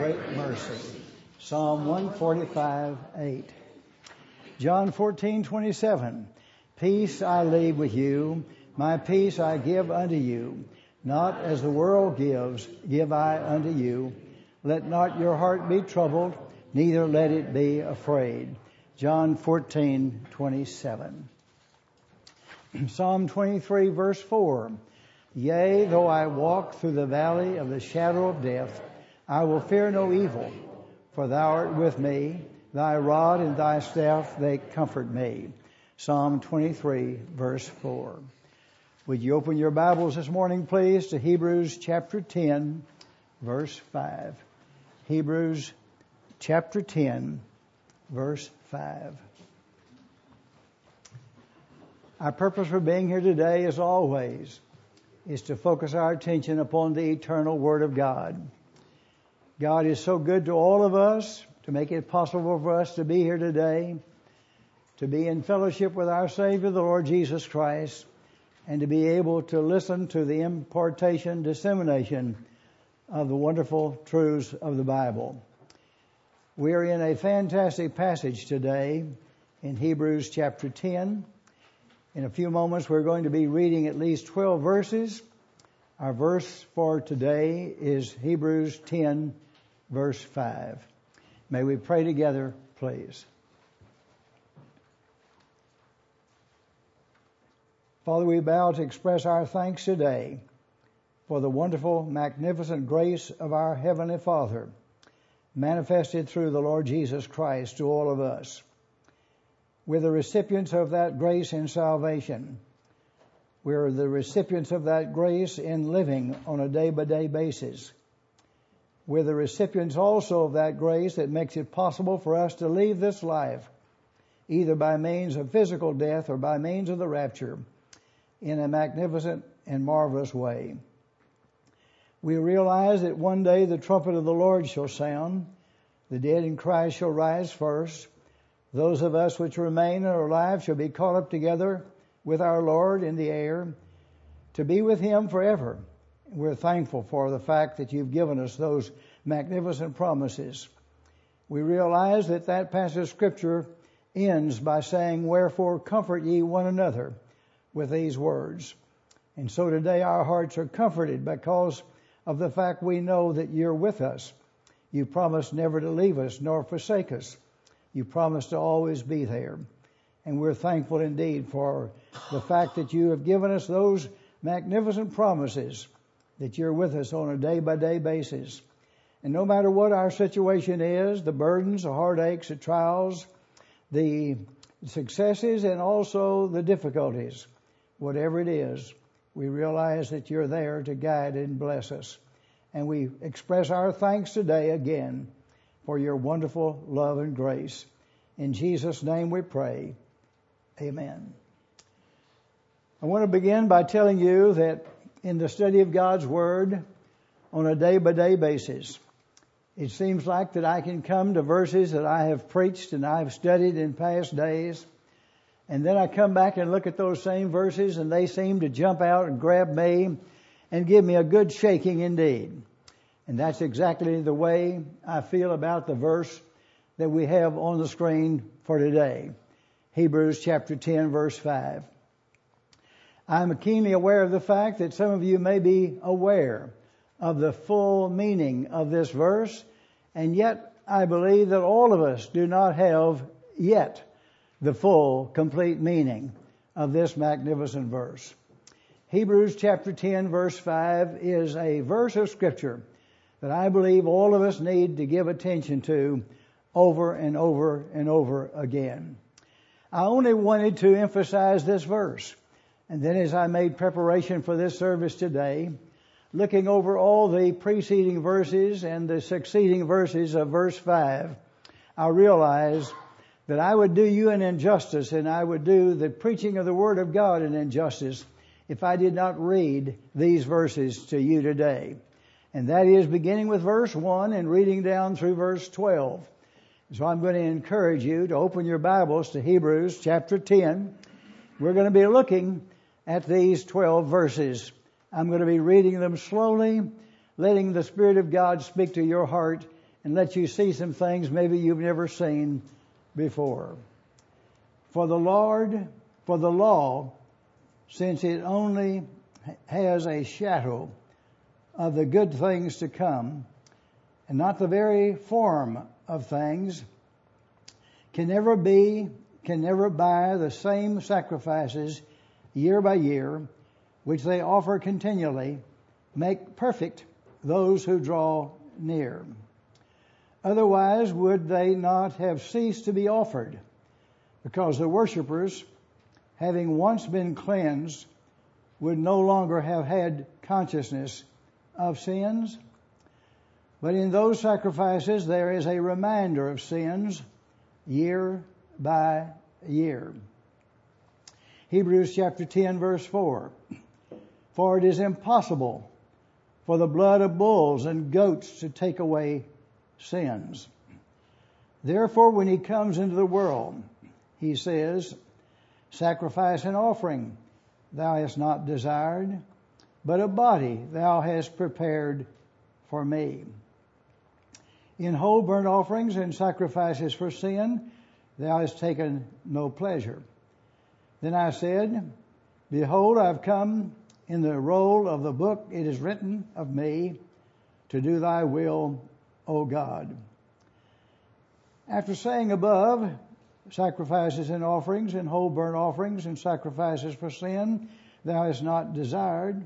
great mercy. Psalm 145:8. John 14:27. Peace I leave with you, my peace I give unto you. Not as the world gives, give I unto you. Let not your heart be troubled, neither let it be afraid. John 14:27. Psalm 23 verse 4. Yea, though I walk through the valley of the shadow of death, I will fear no evil, for thou art with me. Thy rod and thy staff, they comfort me. Psalm 23 verse 4. Would you open your Bibles this morning, please, to Hebrews chapter 10, verse 5. Hebrews chapter 10, verse 5. Our purpose for being here today, as always, is to focus our attention upon the eternal Word of God. God is so good to all of us to make it possible for us to be here today, to be in fellowship with our Savior, the Lord Jesus Christ, and to be able to listen to the impartation, dissemination of the wonderful truths of the Bible. We are in a fantastic passage today in Hebrews chapter 10. In a few moments, we're going to be reading at least 12 verses. Our verse for today is Hebrews 10, verse 5. May we pray together, please. Father, we bow to express our thanks today for the wonderful, magnificent grace of our Heavenly Father, manifested through the Lord Jesus Christ to all of us. We're the recipients of that grace in salvation. We're the recipients of that grace in living on a day-by-day basis. We're the recipients also of that grace that makes it possible for us to leave this life, either by means of physical death or by means of the rapture, in a magnificent and marvelous way. We realize that one day the trumpet of the Lord shall sound, the dead in Christ shall rise first. Those of us which remain and are alive shall be caught up together with our Lord in the air to be with Him forever. We're thankful for the fact that you've given us those magnificent promises. We realize that that passage of Scripture ends by saying, "Wherefore comfort ye one another," with these words. And so today our hearts are comforted because of the fact we know that you're with us. You promised never to leave us nor forsake us. You promised to always be there. And we're thankful indeed for the fact that you have given us those magnificent promises, that you're with us on a day-by-day basis. And no matter what our situation is, the burdens, the heartaches, the trials, the successes, and also the difficulties, whatever it is, we realize that you're there to guide and bless us. And we express our thanks today again for your wonderful love and grace. In Jesus' name we pray. Amen. I want to begin by telling you that in the study of God's Word on a day-by-day basis, it seems like that I can come to verses that I have preached and I have studied in past days, and then I come back and look at those same verses and they seem to jump out and grab me and give me a good shaking indeed. And that's exactly the way I feel about the verse that we have on the screen for today. Hebrews chapter 10, verse 5. I'm keenly aware of the fact that some of you may be aware of the full meaning of this verse, and yet I believe that all of us do not have yet the full, complete meaning of this magnificent verse. Hebrews chapter 10, verse 5 is a verse of Scripture that I believe all of us need to give attention to over and over and over again. I only wanted to emphasize this verse. And then as I made preparation for this service today, looking over all the preceding verses and the succeeding verses of verse 5, I realized that I would do you an injustice and I would do the preaching of the Word of God an injustice if I did not read these verses to you today. And that is beginning with verse 1 and reading down through verse 12. So I'm going to encourage you to open your Bibles to Hebrews chapter 10. We're going to be looking at these 12 verses. I'm going to be reading them slowly, letting the Spirit of God speak to your heart and let you see some things maybe you've never seen before. For the law, since it only has a shadow of the good things to come, and not the very form of things, can never buy the same sacrifices year by year, which they offer continually, make perfect those who draw near. Otherwise would they not have ceased to be offered, because the worshippers, having once been cleansed, would no longer have had consciousness of sins. But in those sacrifices there is a reminder of sins year by year. Hebrews chapter 10 verse 4. For it is impossible for the blood of bulls and goats to take away sins. Therefore, when he comes into the world, he says, sacrifice and offering thou hast not desired, but a body thou hast prepared for me. In whole burnt offerings and sacrifices for sin thou hast taken no pleasure. Then I said, behold, I have come. In the roll of the book it is written of me, to do thy will, O God. After saying above, sacrifices and offerings and whole burnt offerings and sacrifices for sin thou hast not desired,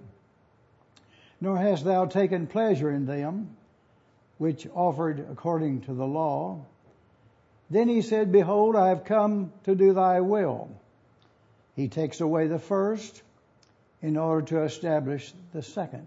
nor hast thou taken pleasure in them, which offered according to the law. Then he said, behold, I have come to do thy will. He takes away the first in order to establish the second.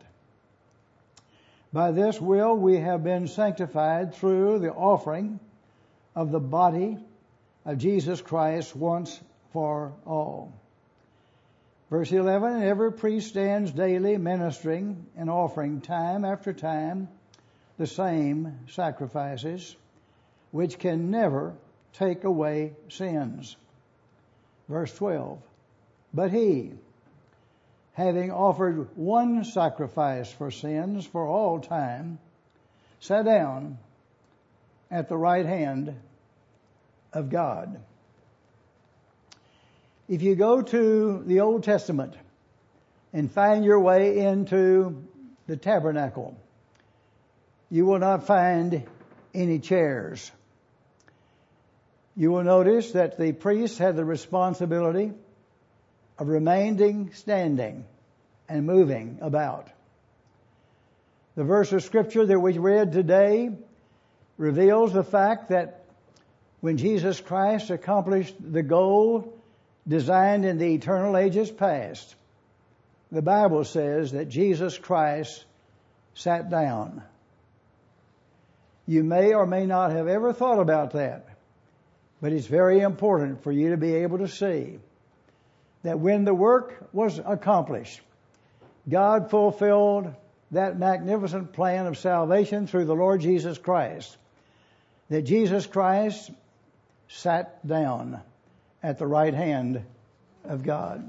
By this will we have been sanctified through the offering of the body of Jesus Christ once for all. Verse 11, and every priest stands daily ministering and offering time after time the same sacrifices, which can never take away sins. Verse 12, but he, having offered one sacrifice for sins for all time, sat down at the right hand of God. If you go to the Old Testament and find your way into the tabernacle, you will not find any chairs. You will notice that the priests had the responsibility of remaining standing and moving about. The verse of Scripture that we read today reveals the fact that when Jesus Christ accomplished the goal designed in the eternal ages past, the Bible says that Jesus Christ sat down. You may or may not have ever thought about that, but it's very important for you to be able to see that when the work was accomplished, God fulfilled that magnificent plan of salvation through the Lord Jesus Christ, that Jesus Christ sat down at the right hand of God.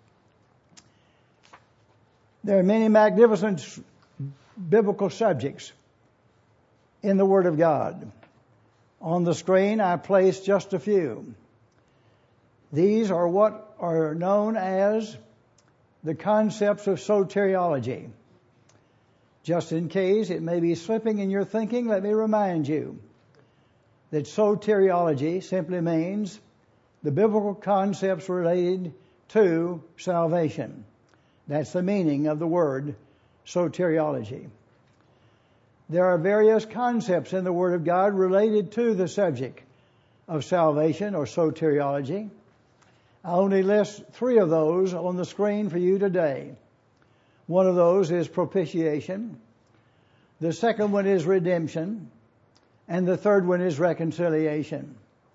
There are many magnificent biblical subjects in the Word of God. On the screen, I placed just a few. These are what are known as the concepts of soteriology. Just in case it may be slipping in your thinking, let me remind you that soteriology simply means the biblical concepts related to salvation. That's the meaning of the word soteriology. There are various concepts in the Word of God related to the subject of salvation or soteriology. I only list 3 of those on the screen for you today. One of those is propitiation. The second one is redemption. And the third one is reconciliation.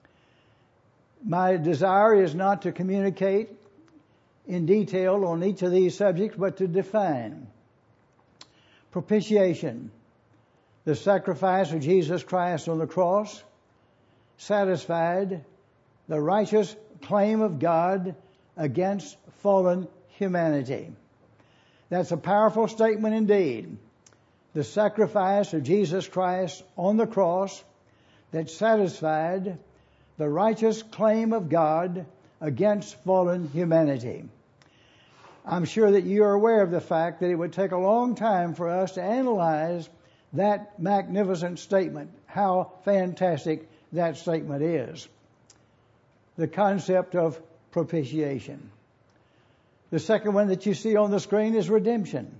My desire is not to communicate in detail on each of these subjects, but to define. Propitiation, the sacrifice of Jesus Christ on the cross, satisfied the righteous claim of God against fallen humanity. That's a powerful statement indeed. the sacrifice of Jesus Christ on the cross that satisfied the righteous claim of God against fallen humanity. I'm sure that you are aware of the fact that it would take a long time for us to analyze that magnificent statement, how fantastic that statement is. The concept of propitiation. The second one that you see on the screen is redemption.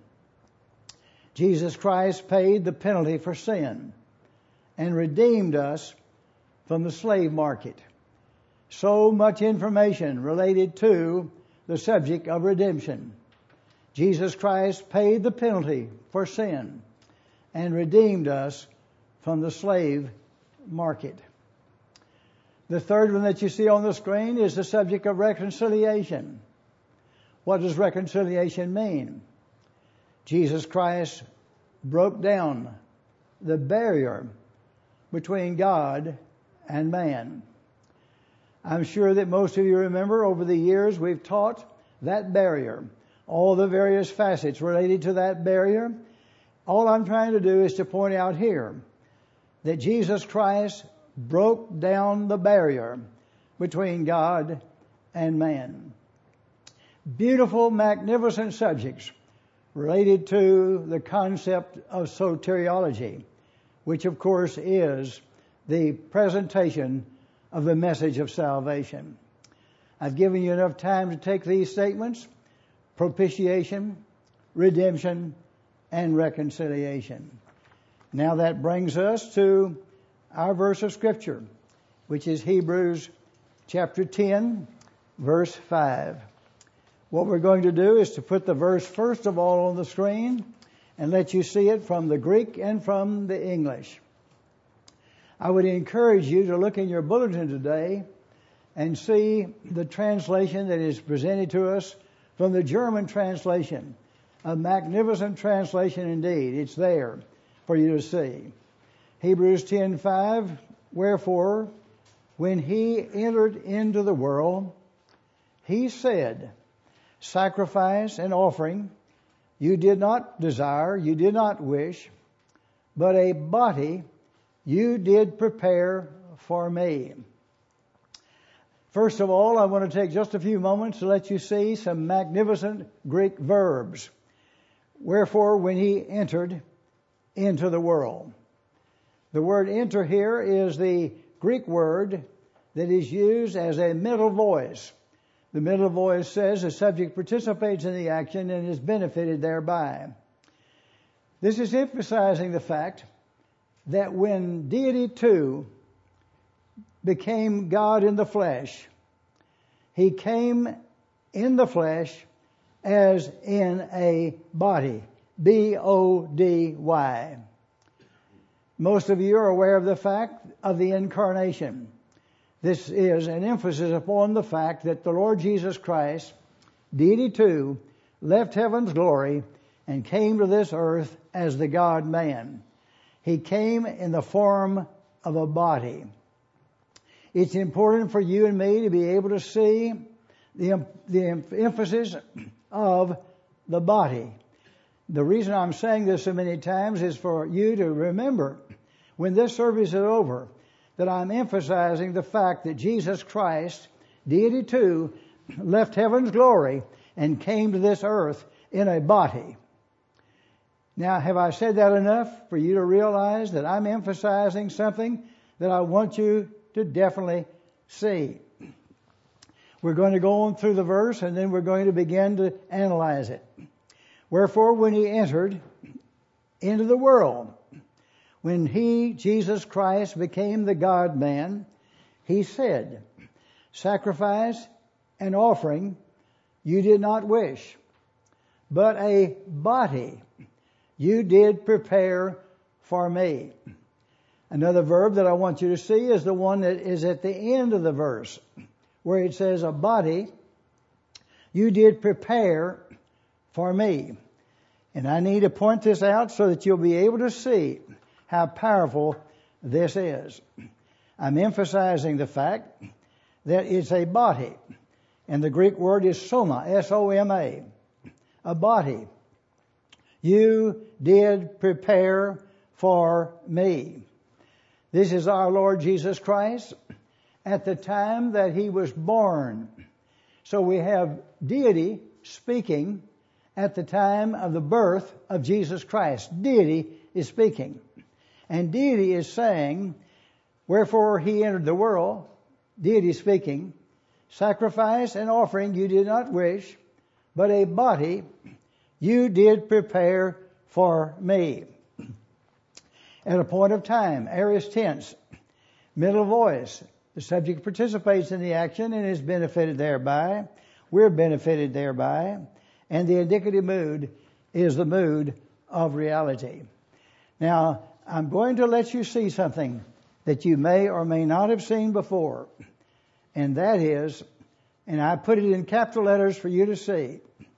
Jesus Christ paid the penalty for sin and redeemed us from the slave market. So much information related to the subject of redemption. Jesus Christ paid the penalty for sin and redeemed us from the slave market. The third one that you see on the screen is the subject of reconciliation. What does reconciliation mean? Jesus Christ broke down the barrier between God and man. I'm sure that most of you remember over the years we've taught that barrier, all the various facets related to that barrier. All I'm trying to do is to point out here that Jesus Christ broke down the barrier between God and man. Beautiful, magnificent subjects related to the concept of soteriology, which of course is the presentation of the message of salvation. I've given you enough time to take these statements: propitiation, redemption, and reconciliation. Now that brings us to our verse of Scripture, which is Hebrews chapter 10, verse 5. What we're going to do is to put the verse first of all on the screen and let you see it from the Greek and from the English. I would encourage you to look in your bulletin today and see the translation that is presented to us from the German translation. A magnificent translation indeed. It's there for you to see. Hebrews 10:5, wherefore, when he entered into the world, he said, sacrifice and offering you did not desire, you did not wish, but a body you did prepare for me. First of all, I want to take just a few moments to let you see some magnificent Greek verbs. Wherefore, when he entered into the world. The word enter here is the Greek word that is used as a middle voice. The middle voice says the subject participates in the action and is benefited thereby. This is emphasizing the fact that when deity too became God in the flesh, he came in the flesh as in a body. B-O-D-Y. Most of you are aware of the fact of the incarnation. This is an emphasis upon the fact that the Lord Jesus Christ, deity too, left heaven's glory and came to this earth as the God-man. He came in the form of a body. It's important for you and me to be able to see the emphasis of the body. The reason I'm saying this so many times is for you to remember when this service is over that I'm emphasizing the fact that Jesus Christ, deity too, left heaven's glory and came to this earth in a body. Now, have I said that enough for you to realize that I'm emphasizing something that I want you to definitely see? We're going to go on through the verse and then we're going to begin to analyze it. Wherefore, when he entered into the world, when he, Jesus Christ, became the God-man, he said, sacrifice and offering you did not wish, but a body you did prepare for me. Another verb that I want you to see is the one that is at the end of the verse, where it says, a body you did prepare for me. And I need to point this out so that you'll be able to see how powerful this is. I'm emphasizing the fact that it's a body. And the Greek word is soma, S-O-M-A. A body You did prepare for me. This is our Lord Jesus Christ at the time that He was born. So we have deity speaking at the time of the birth of Jesus Christ. Deity is speaking. And deity is saying, wherefore He entered the world, deity speaking, sacrifice and offering you did not wish, but a body you did prepare for me. At a point of time, aorist tense, middle voice, the subject participates in the action and is benefited thereby. We're benefited thereby. And the indicative mood is the mood of reality. Now, I'm going to let you see something that you may or may not have seen before. And that is, and I put it in capital letters for you to see,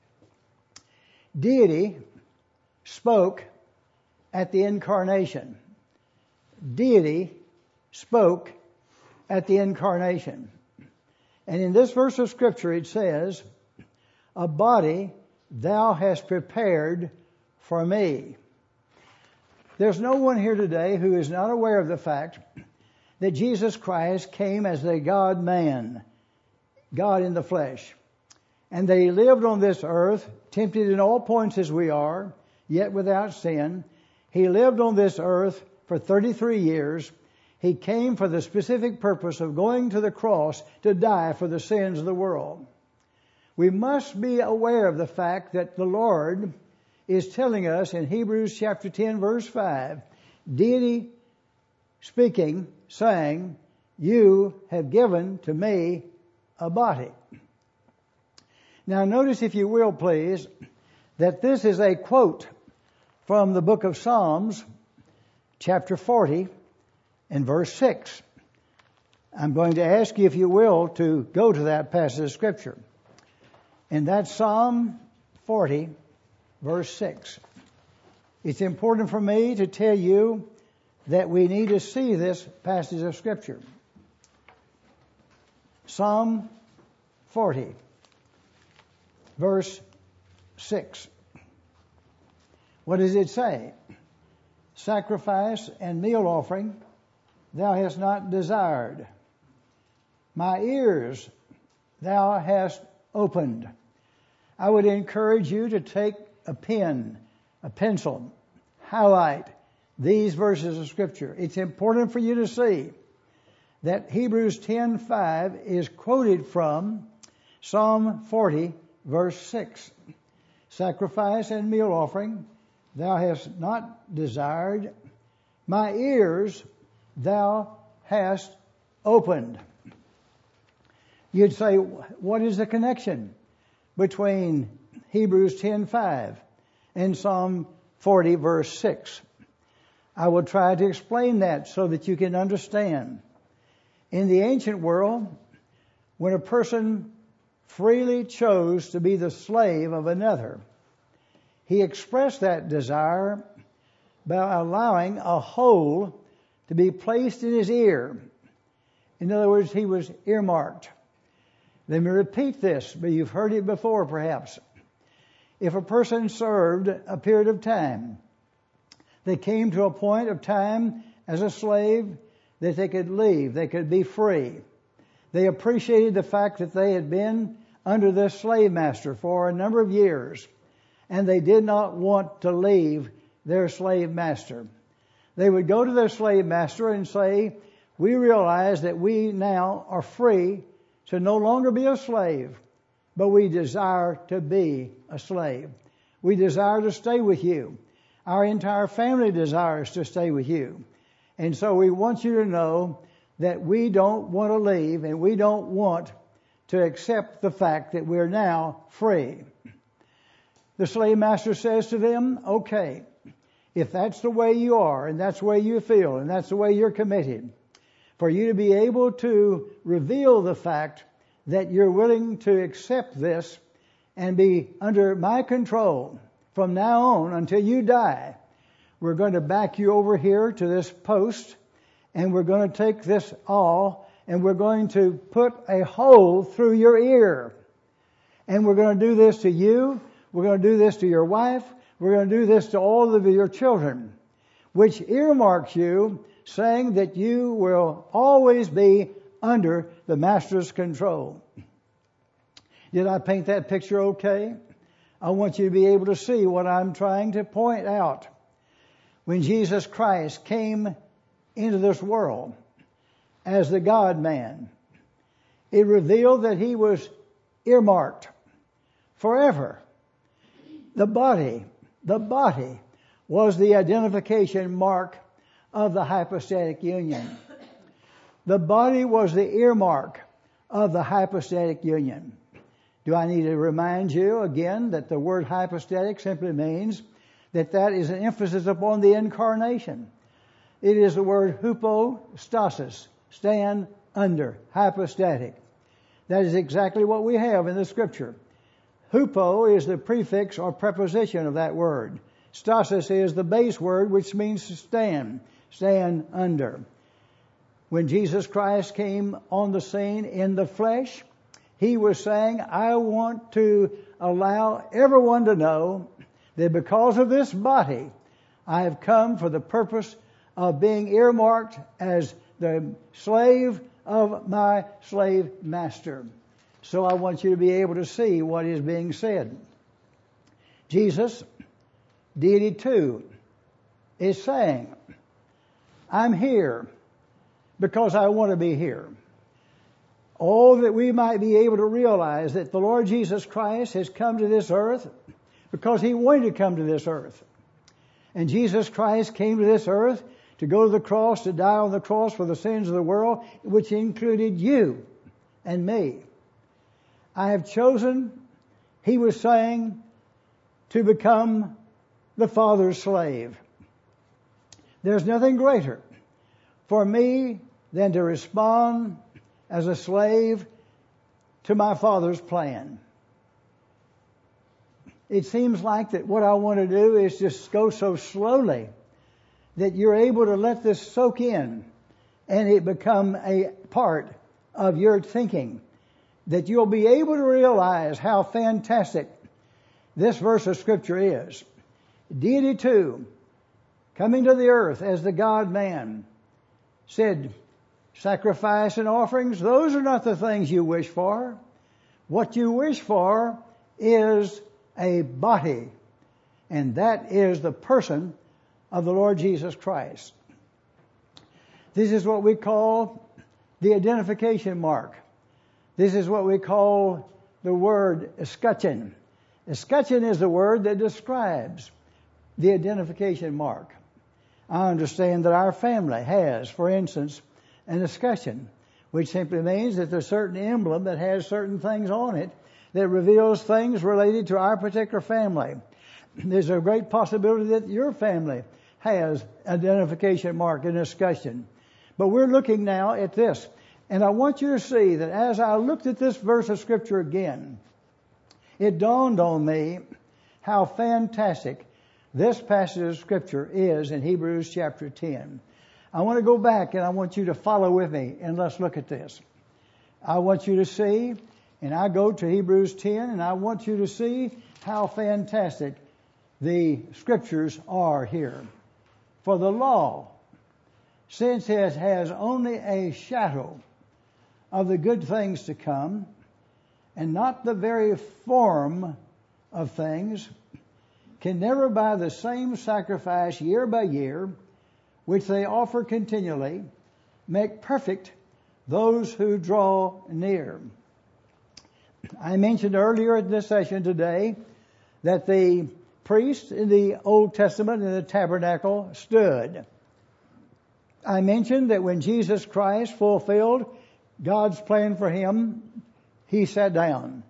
deity spoke at the incarnation. Deity spoke at the incarnation. And in this verse of Scripture it says, a body thou hast prepared for me. There's no one here today who is not aware of the fact that Jesus Christ came as a God-man, God in the flesh, and that He lived on this earth, tempted in all points as we are, yet without sin. He lived on this earth for 33 years. He came for the specific purpose of going to the cross to die for the sins of the world. We must be aware of the fact that the Lord is telling us in Hebrews chapter 10 verse 5, deity speaking, saying, you have given to me a body. Now notice, if you will please, that this is a quote from the book of Psalms, chapter 40 and verse 6. I'm going to ask you, if you will, to go to that passage of Scripture. And that's Psalm 40, verse 6. It's important for me to tell you that we need to see this passage of Scripture. Psalm 40, verse 6. What does it say? Sacrifice and meal offering thou hast not desired. My ears thou hast opened. I would encourage you to take a pen, a pencil, highlight these verses of Scripture. It's important for you to see that Hebrews 10:5 is quoted from Psalm 40, verse 6. Sacrifice and meal offering thou hast not desired. My ears thou hast opened. You'd say, what is the connection between Hebrews 10:5 and Psalm 40, verse 6? I will try to explain that so that you can understand. In the ancient world, when a person freely chose to be the slave of another, he expressed that desire by allowing a hole to be placed in his ear. In other words, he was earmarked. Let me repeat this, but you've heard it before perhaps. If a person served a period of time, they came to a point of time as a slave that they could leave, they could be free. They appreciated the fact that they had been under this slave master for a number of years, and they did not want to leave their slave master. They would go to their slave master and say, we realize that we now are free to no longer be a slave, but we desire to be a slave. We desire to stay with you. Our entire family desires to stay with you. And so we want you to know that we don't want to leave, and we don't want to accept the fact that we're now free. The slave master says to them, okay, if that's the way you are, and that's the way you feel, and that's the way you're committed, for you to be able to reveal the fact that you're willing to accept this and be under my control from now on until you die, we're going to back you over here to this post, and we're going to take this awl, and we're going to put a hole through your ear. And we're going to do this to you. We're going to do this to your wife. we're going to do this to all of your children, which earmarks you, saying that you will always be under the Master's control. Did I paint that picture okay? I want you to be able to see what I'm trying to point out. When Jesus Christ came into this world as the God-man, it revealed that He was earmarked forever. The body was the identification mark of the hypostatic union. The body was the earmark of the hypostatic union. Do I need to remind you again that the word hypostatic simply means that is an emphasis upon the incarnation. It is the word hypostasis, stand under, hypostatic. That is exactly what we have in the Scripture. Hupo is the prefix or preposition of that word. Stasis is the base word which means to stand under. When Jesus Christ came on the scene in the flesh, He was saying, I want to allow everyone to know that because of this body, I have come for the purpose of being earmarked as the slave of my slave master. So I want you to be able to see what is being said. Jesus, deity 2, is saying, I'm here because I want to be here. Oh, that we might be able to realize that the Lord Jesus Christ has come to this earth because He wanted to come to this earth. And Jesus Christ came to this earth to go to the cross, to die on the cross for the sins of the world, which included you and me. I have chosen, He was saying, to become the Father's slave. There's nothing greater for me than to respond as a slave to my Father's plan. It seems like that what I want to do is just go so slowly that you're able to let this soak in and it become a part of your thinking, that you'll be able to realize how fantastic this verse of Scripture is. Deity 2, coming to the earth as the God-man, said, sacrifice and offerings, those are not the things you wish for. What you wish for is a body, and that is the person of the Lord Jesus Christ. This is what we call the identification mark. This is what we call the word escutcheon. Escutcheon is the word that describes the identification mark. I understand that our family has, for instance, an escutcheon, which simply means that there's a certain emblem that has certain things on it that reveals things related to our particular family. There's a great possibility that your family has identification mark, an escutcheon. But we're looking now at this. And I want you to see that as I looked at this verse of Scripture again, it dawned on me how fantastic this passage of Scripture is in Hebrews chapter 10. I want to go back and I want you to follow with me and let's look at this. I want you to see, and I go to Hebrews 10 and I want you to see how fantastic the Scriptures are here. For the law, since it has only a shadow of the good things to come, and not the very form of things, can never by the same sacrifice year by year, which they offer continually, make perfect those who draw near. I mentioned earlier in this session today that the priests in the Old Testament in the tabernacle stood. I mentioned that when Jesus Christ fulfilled God's plan for him, he sat down.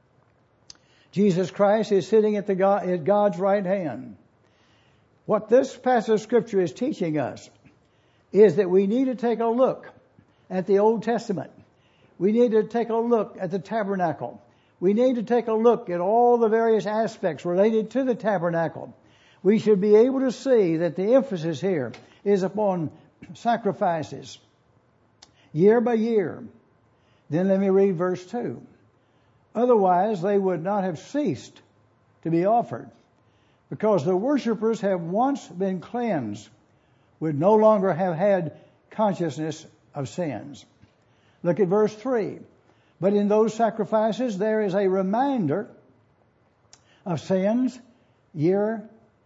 Jesus Christ is sitting at God's right hand. What this passage of Scripture is teaching us is that we need to take a look at the Old Testament. We need to take a look at the tabernacle. We need to take a look at all the various aspects related to the tabernacle. We should be able to see that the emphasis here is upon sacrifices year by year. Then let me read verse 2. Otherwise they would not have ceased to be offered. because the worshipers have once been cleansed, would no longer have had consciousness of sins. Look at verse 3. But in those sacrifices there is a reminder of sins year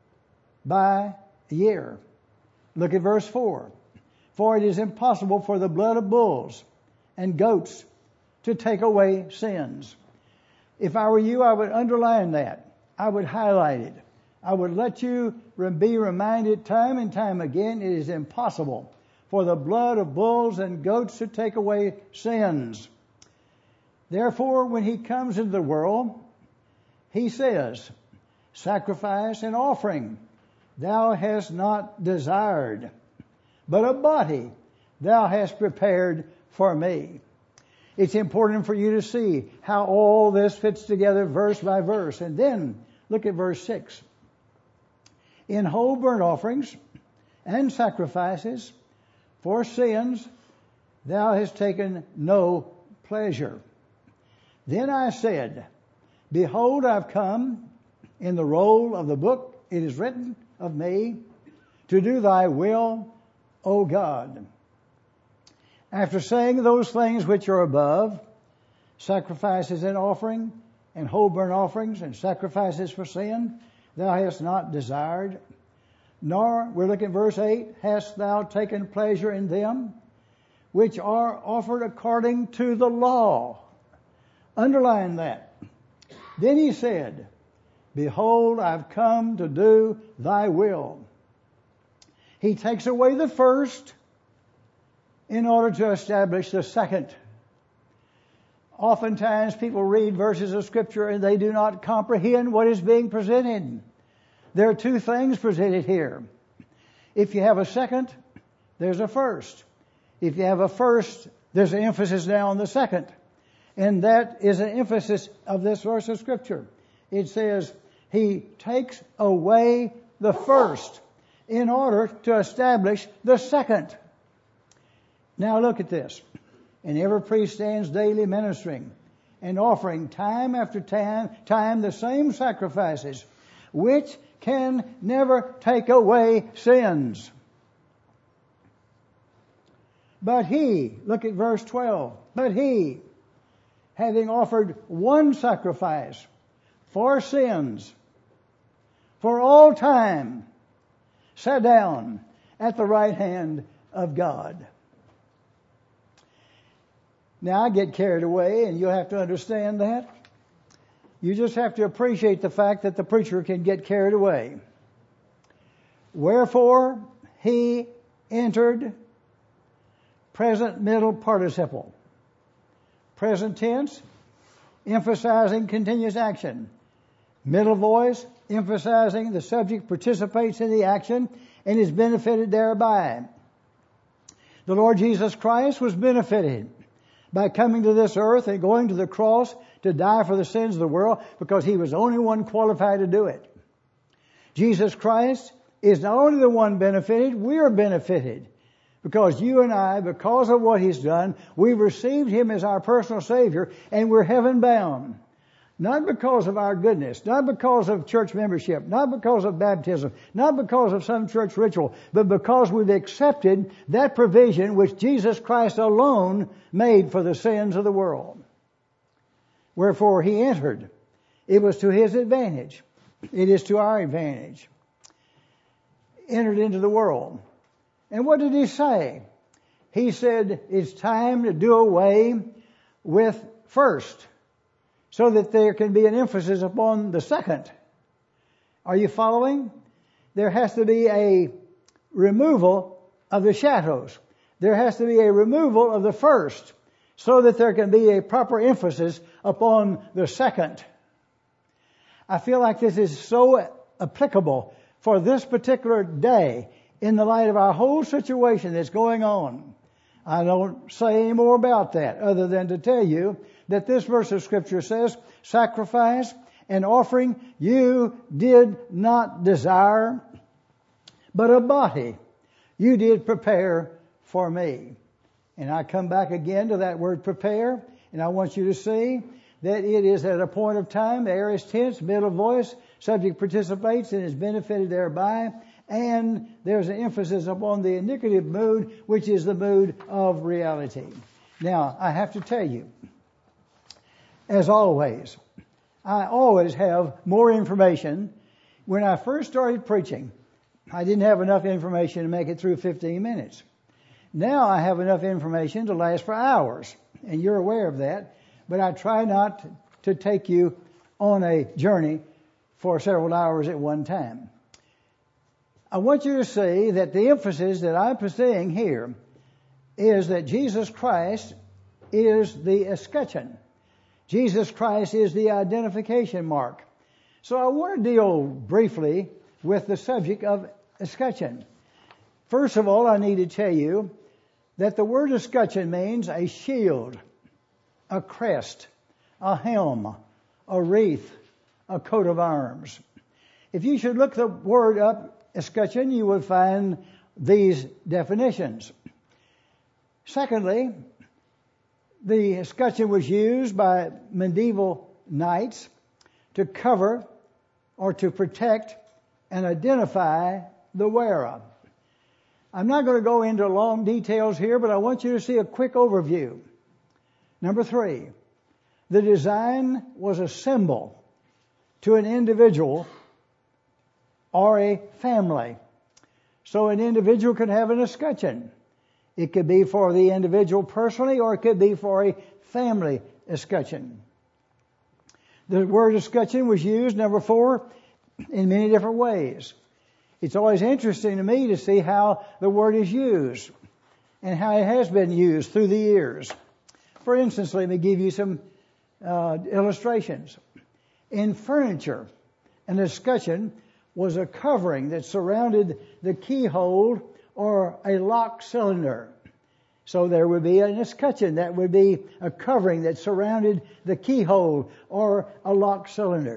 by year. Look at verse 4. For it is impossible for the blood of bulls and goats to take away sins. If I were you, I would underline that. I would highlight it. I would let you be reminded time and time again, it is impossible for the blood of bulls and goats to take away sins. Therefore, when he comes into the world, he says, sacrifice and offering thou hast not desired, but a body thou hast prepared for me. It's important for you to see how all this fits together verse by verse. And then look at verse 6. In whole burnt offerings and sacrifices for sins thou hast taken no pleasure. Then I said, behold, I've come. In the roll of the book it is written of me, to do thy will, O God. After saying those things which are above, sacrifices and offering, and whole burnt offerings, and sacrifices for sin, thou hast not desired, nor, we look at verse 8, hast thou taken pleasure in them, which are offered according to the law. Underline that. Then he said, behold, I've come to do thy will. He takes away the first in order to establish the second. Oftentimes people read verses of Scripture and they do not comprehend what is being presented. There are two things presented here. If you have a second, there's a first. If you have a first, there's an emphasis now on the second. And that is an emphasis of this verse of Scripture. It says, he takes away the first in order to establish the second. Now look at this. And every priest stands daily ministering and offering time after time the same sacrifices, which can never take away sins. But he, look at verse 12, but he, having offered one sacrifice for sins, for all time, sat down at the right hand of God. Now I get carried away, and you'll have to understand that. You just have to appreciate the fact that the preacher can get carried away. Wherefore he entered, present middle participle. Present tense, emphasizing continuous action. Middle voice, emphasizing the subject participates in the action and is benefited thereby. The Lord Jesus Christ was benefited by coming to this earth and going to the cross to die for the sins of the world, because he was the only one qualified to do it. Jesus Christ is not only the one benefited, we are benefited. Because you and I, because of what he's done, we've received him as our personal Savior, and we're heaven bound. Not because of our goodness, not because of church membership, not because of baptism, not because of some church ritual, but because we've accepted that provision which Jesus Christ alone made for the sins of the world. Wherefore he entered. It was to his advantage. It is to our advantage. Entered into the world. And what did he say? He said, it's time to do away with first, so that there can be an emphasis upon the second. Are you following? There has to be a removal of the shadows. There has to be a removal of the first, so that there can be a proper emphasis upon the second. I feel like this is so applicable for this particular day in the light of our whole situation that's going on. I don't say any more about that other than to tell you that this verse of Scripture says, sacrifice and offering you did not desire, but a body you did prepare for me. And I come back again to that word prepare, and I want you to see that it is at a point of time, the aorist tense, middle voice, subject participates and is benefited thereby. And there's an emphasis upon the indicative mood, which is the mood of reality. Now, I have to tell you, as always, I always have more information. When I first started preaching, I didn't have enough information to make it through 15 minutes. Now I have enough information to last for hours, and you're aware of that, but I try not to take you on a journey for several hours at one time. I want you to see that the emphasis that I'm pursuing here is that Jesus Christ is the escutcheon. Jesus Christ is the identification mark. So I want to deal briefly with the subject of escutcheon. First of all, I need to tell you that the word escutcheon means a shield, a crest, a helm, a wreath, a coat of arms. If you should look the word up, escutcheon, you will find these definitions. Secondly, the escutcheon was used by medieval knights to cover or to protect and identify the wearer. I'm not going to go into long details here, but I want you to see a quick overview. Number 3, the design was a symbol to an individual or a family. So an individual could have an escutcheon. It could be for the individual personally, or it could be for a family escutcheon. The word escutcheon was used, number 4, in many different ways. It's always interesting to me to see how the word is used and how it has been used through the years. For instance, let me give you some illustrations. In furniture, an escutcheon was a covering that surrounded the keyhole or a lock cylinder. So there would be an escutcheon that would be a covering that surrounded the keyhole or a lock cylinder.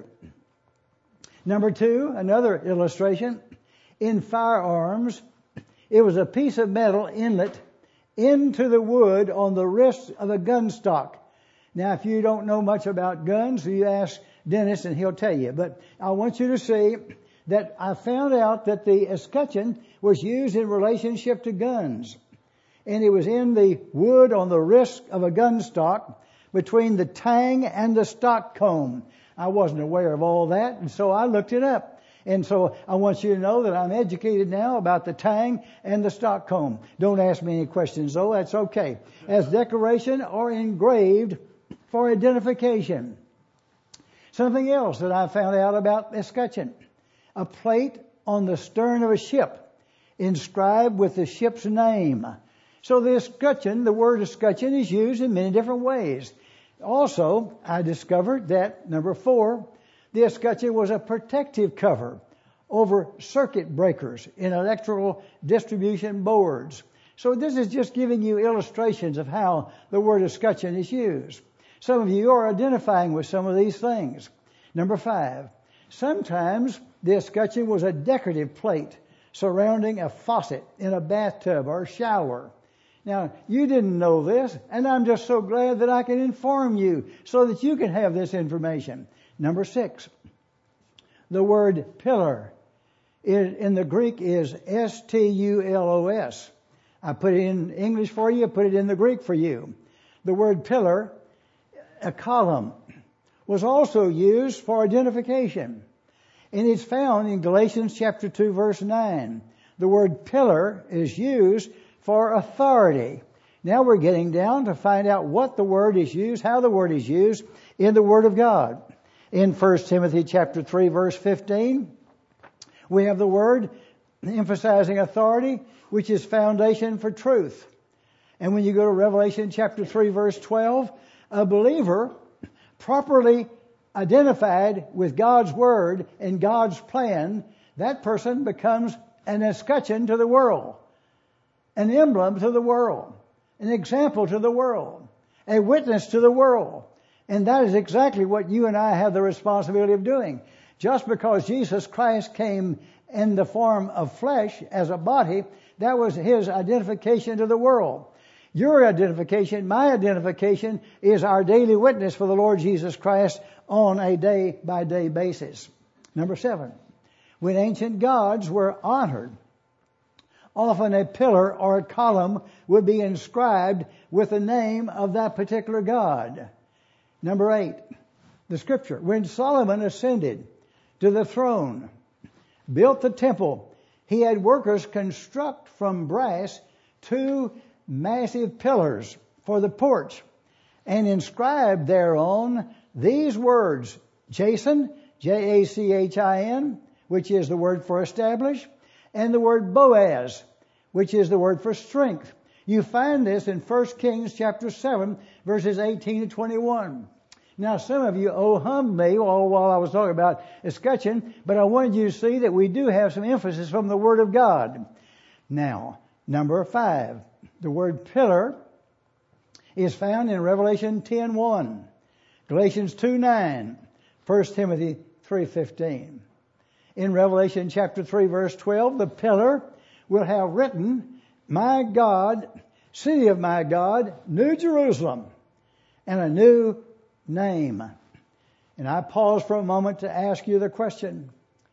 Number 2, another illustration. In firearms, it was a piece of metal inlet into the wood on the wrist of a gun stock. Now, if you don't know much about guns, you ask Dennis and he'll tell you. But I want you to see that I found out that the escutcheon was used in relationship to guns. And it was in the wood on the wrist of a gun stock between the tang and the stock comb. I wasn't aware of all that, and so I looked it up. And so I want you to know that I'm educated now about the tang and the stock comb. Don't ask me any questions though, that's okay. As decoration or engraved for identification. Something else that I found out about escutcheon. A plate on the stern of a ship inscribed with the ship's name. So the escutcheon, the word escutcheon, is used in many different ways. Also, I discovered that, number 4, the escutcheon was a protective cover over circuit breakers in electrical distribution boards. So this is just giving you illustrations of how the word escutcheon is used. Some of you are identifying with some of these things. Number 5, sometimes the escutcheon was a decorative plate surrounding a faucet in a bathtub or shower. Now, you didn't know this, and I'm just so glad that I can inform you so that you can have this information. Number 6, the word pillar in the Greek is S-T-U-L-O-S. I put it in English for you, put it in the Greek for you. The word pillar, a column, was also used for identification. And it's found in Galatians chapter 2, verse 9. The word pillar is used for authority. Now we're getting down to find out what the word is used, how the word is used in the Word of God. In 1 Timothy chapter 3, verse 15, we have the word emphasizing authority, which is foundation for truth. And when you go to Revelation chapter 3, verse 12, a believer properly identified with God's Word and God's plan, that person becomes an escutcheon to the world, an emblem to the world, an example to the world, a witness to the world. And that is exactly what you and I have the responsibility of doing. Just because Jesus Christ came in the form of flesh as a body, that was His identification to the world. Your identification, my identification, is our daily witness for the Lord Jesus Christ on a day-by-day basis. Number 7, when ancient gods were honored, often a pillar or a column would be inscribed with the name of that particular god. Number 8, the scripture. When Solomon ascended to the throne, built the temple, he had workers construct from brass 2 massive pillars for the porch and inscribed thereon these words, Jachin, Jachin, which is the word for establish, and the word Boaz, which is the word for strength. You find this in 1 Kings chapter 7, verses 18 to 21. Now, some of you hummed me while I was talking about escutcheon, but I wanted you to see that we do have some emphasis from the Word of God. Now, number 5, the word pillar is found in Revelation 10:1, Galatians 2:9, 1 Timothy 3:15. In Revelation chapter 3, verse 12, the pillar will have written, My God, city of my God, New Jerusalem, and a new name. And I pause for a moment to ask you the question,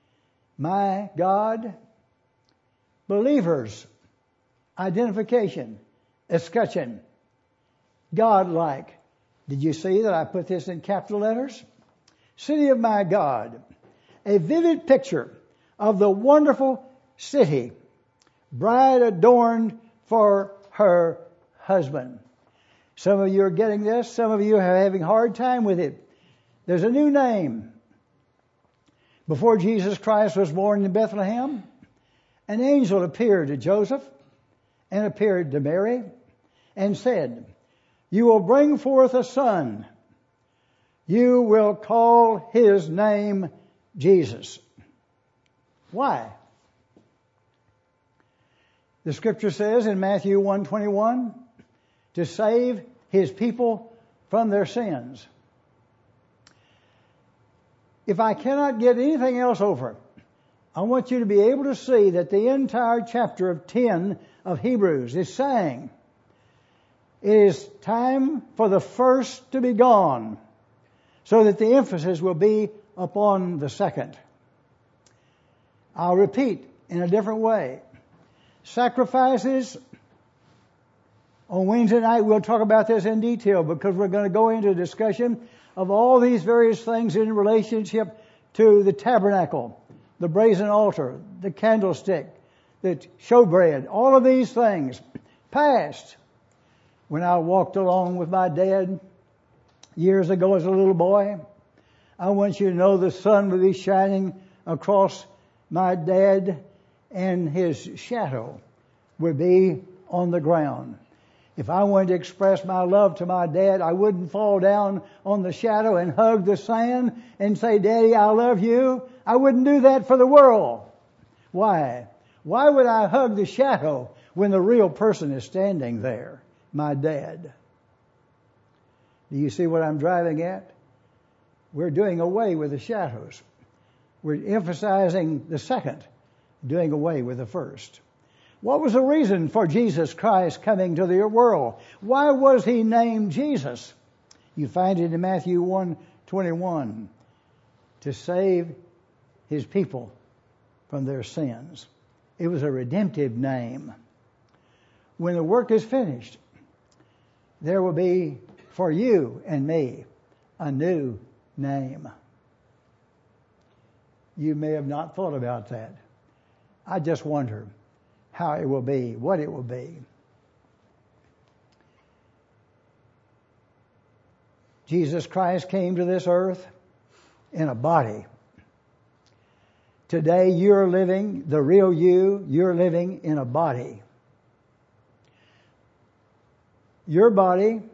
my God, believers, identification, escutcheon, God-like. Did you see that I put this in capital letters? City of my God, a vivid picture of the wonderful city, bride adorned for her husband. Some of you are getting this. Some of you are having a hard time with it. There's a new name. Before Jesus Christ was born in Bethlehem, an angel appeared to Joseph and appeared to Mary and said, You will bring forth a son. You will call his name Jesus. Why? The scripture says in Matthew 1:21, to save his people from their sins. If I cannot get anything else over, I want you to be able to see that the entire chapter of 10 of Hebrews is saying it is time for the first to be gone, so that the emphasis will be upon the second. I'll repeat in a different way. Sacrifices. On Wednesday night, we'll talk about this in detail because we're going to go into a discussion of all these various things in relationship to the tabernacle, the brazen altar, the candlestick, the showbread, all of these things. Past. When I walked along with my dad years ago as a little boy, I want you to know the sun would be shining across my dad and his shadow would be on the ground. If I wanted to express my love to my dad, I wouldn't fall down on the shadow and hug the sand and say, Daddy, I love you. I wouldn't do that for the world. Why? Why would I hug the shadow when the real person is standing there? My dad. Do you see what I'm driving at? We're doing away with the shadows. We're emphasizing the second, doing away with the first. What was the reason for Jesus Christ coming to the world? Why was he named Jesus? You find it in Matthew 1:21. To save his people from their sins. It was a redemptive name. When the work is finished, there will be for you and me a new name. You may have not thought about that. I just wonder how it will be, what it will be. Jesus Christ came to this earth in a body. Today you're living, the real you're living in a body. Your body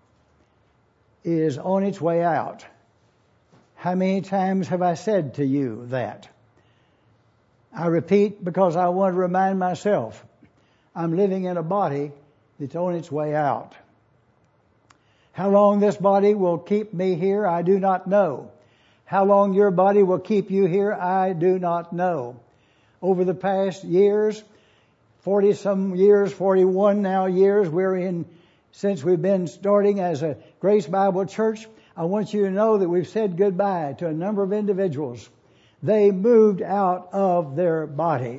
is on its way out. How many times have I said to you that? I repeat because I want to remind myself, I'm living in a body that's on its way out. How long this body will keep me here, I do not know. How long your body will keep you here, I do not know. Over the past years, 40 some years, 41 now years, since we've been starting as a Grace Bible Church, I want you to know that we've said goodbye to a number of individuals they moved out of their body.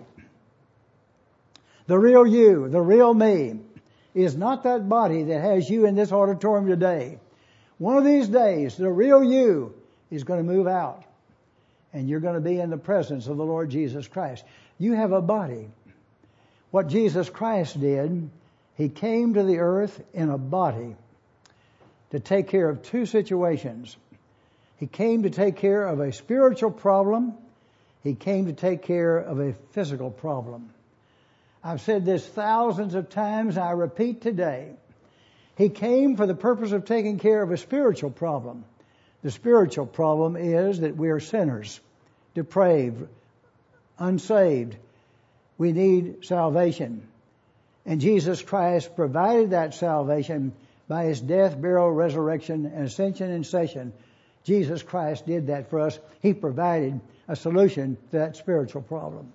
The real you, the real me, is not that body that has you in this auditorium today. One of these days, the real you is going to move out, and you're going to be in the presence of the Lord Jesus Christ. You have a body. What Jesus Christ did, He came to the earth in a body to take care of two situations. He came to take care of a spiritual problem. He came to take care of a physical problem. I've said this thousands of times, and I repeat today. He came for the purpose of taking care of a spiritual problem. The spiritual problem is that we are sinners, depraved, unsaved. We need salvation. And Jesus Christ provided that salvation by His death, burial, resurrection, and ascension and session. Jesus Christ did that for us. He provided a solution to that spiritual problem.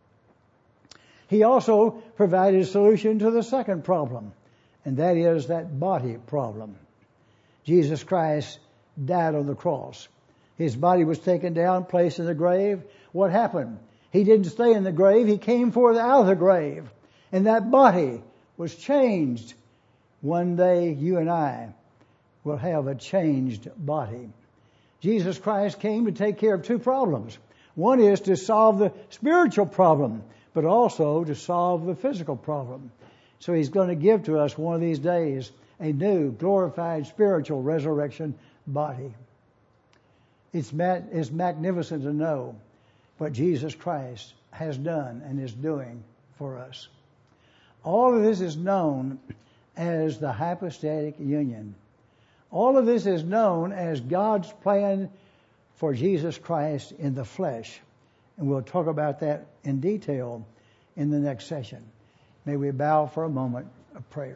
He also provided a solution to the second problem, and that is that body problem. Jesus Christ died on the cross. His body was taken down, placed in the grave. What happened? He didn't stay in the grave. He came forth out of the grave. And that body was changed. One day you and I will have a changed body. Jesus Christ came to take care of two problems. One is to solve the spiritual problem, but also to solve the physical problem. So He's going to give to us one of these days a new, glorified, spiritual resurrection body. It's magnificent to know what Jesus Christ has done and is doing for us. All of this is known as the hypostatic union. All of this is known as God's plan for Jesus Christ in the flesh. And we'll talk about that in detail in the next session. May we bow for a moment of prayer.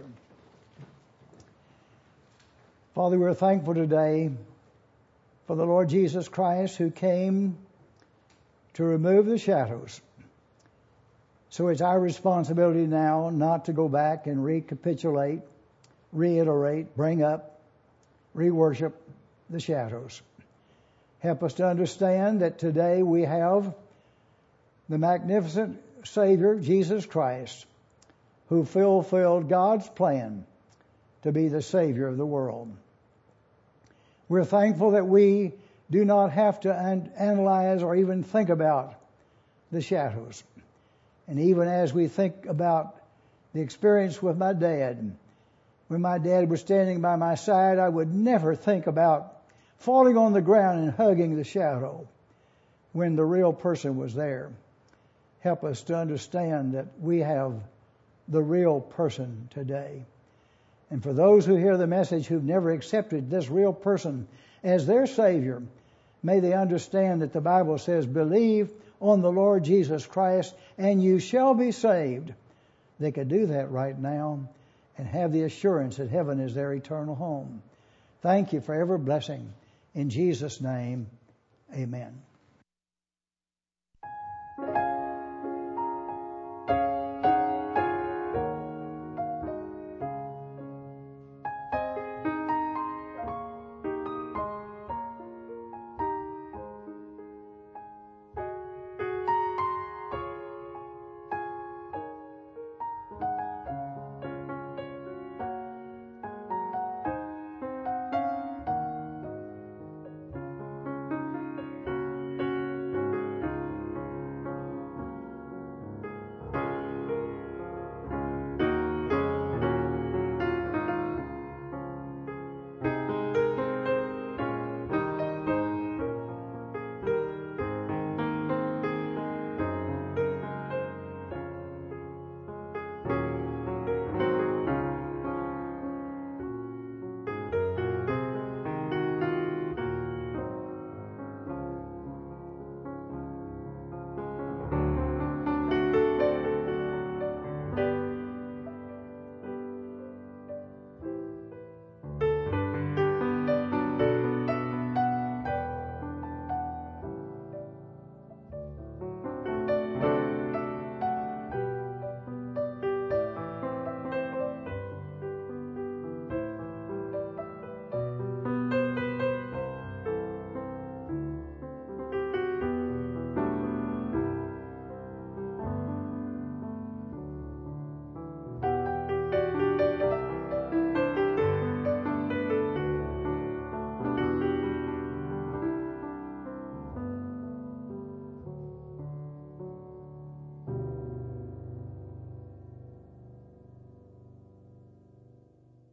Father, we're thankful today for the Lord Jesus Christ who came to remove the shadows. So it's our responsibility now not to go back and recapitulate, reiterate, bring up, re-worship the shadows. Help us to understand that today we have the magnificent Savior, Jesus Christ, who fulfilled God's plan to be the Savior of the world. We're thankful that we do not have to analyze or even think about the shadows. And even as we think about the experience with my dad, when my dad was standing by my side, I would never think about falling on the ground and hugging the shadow when the real person was there. Help us to understand that we have the real person today. And for those who hear the message who've never accepted this real person as their Savior, may they understand that the Bible says, believe on the Lord Jesus Christ and you shall be saved. They could do that right now and have the assurance that heaven is their eternal home. Thank you for every blessing. In Jesus' name, amen.